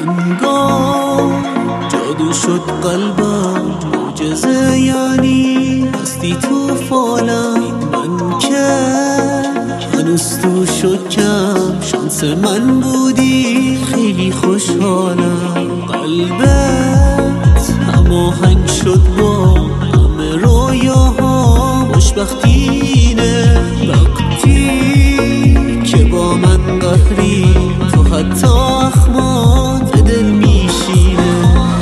انگار جادو شد قلبم، معجزه یعنی هستی تو فالم. من که هنوز تو شکم، شانس من بودی خیلی خوشحالم. قلبت هماهنگ شد با همه رویاها، خوشبختی اینه وقتی که با من قهری، تو حتی اخمات به دل میشینه.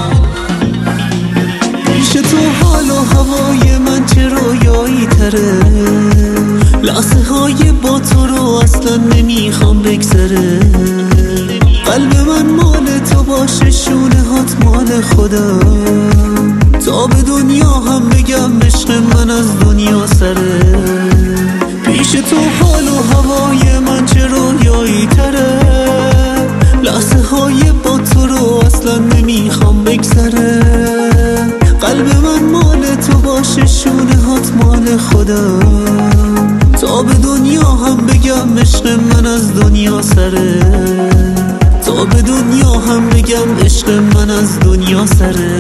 پیش تو حال و هوای من چه رویایی تره، لحظه های با تو رو اصلا نمیخوام بگذره. قلب من مال تو باشه، شونه هات مال خودم، تا به دنیا هم بگم عشق من از دنیا سره. پیش تو حال و هوای من چه رویایی تره، لحظه های با تو رو اصلا نمیخوام بگذره. قلب من مال تو باشه، شونه هات مال خودم، تا به دنیا هم بگم عشق من از دنیا سره. تا به دنیا هم بگم عشق من از دنیا سره.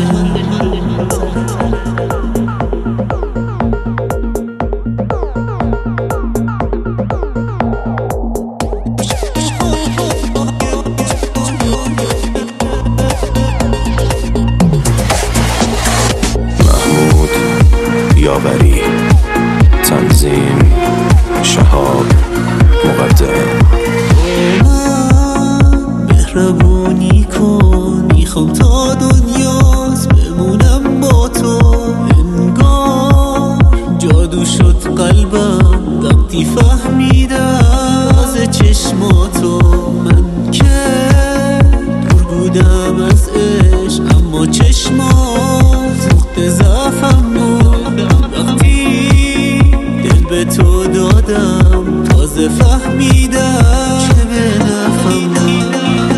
محمود یاوری، تنظیم شهاب مقدم. مهربونی کن، میخوام تا دنیاست بمونم با تو. انگار جادو شد قلبم وقتی فهمیدم از چشماتو. من که دور بودم از عشق، اما چشمات نقطه ضعفم بود. وقتی دل به تو دادم تازه فهمیدم که به نفعم بود.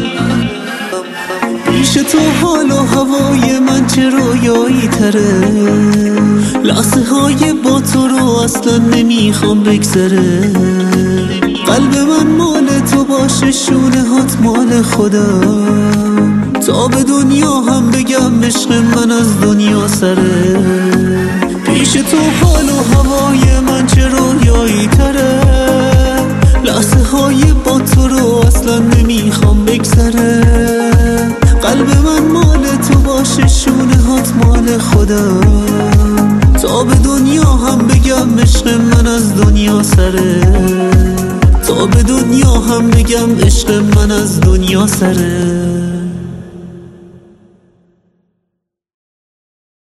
پیش تو حال و هوای من چه رویایی تره، لحظه های با تو رو اصلا نمیخوام بگذره. قلب من مال تو باشه، شونه هات مال خودم، تا به دنیا هم بگم عشق من از دنیا سره. پیش تو حال و هوای من چه رویایی تره، لحظه های با تو رو اصلا نمیخوام بگذره. قلب من مال تو باشه، شونه هات مال خودم، تا به دنیا هم بگم عشق من از دنیا سره. تا به دنیا هم بگم عشق من از دنیا سره.